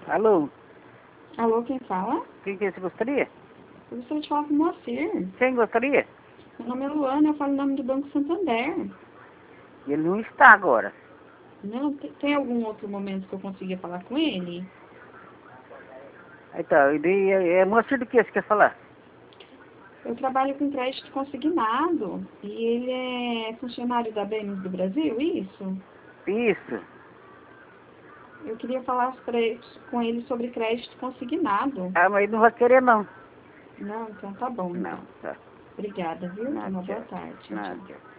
Alô? Alô, quem fala? Quem que você gostaria? Eu gostaria de falar com o Moacir. Quem gostaria? Meu nome é Luana, eu falo em nome do Banco Santander. Ele não está agora. Não, tem algum outro momento que eu consiga falar com ele? Então, ele é moço do que você quer falar? Eu trabalho com crédito consignado e ele é funcionário da Bens do Brasil, isso? Isso. Eu queria falar com ele sobre crédito consignado. Ah, mas ele não vai querer não. Não, então tá bom, Não, então. tá. Obrigada, viu? Tenha Não, uma boa tchau. tarde. Tchau, Não, tchau. tchau.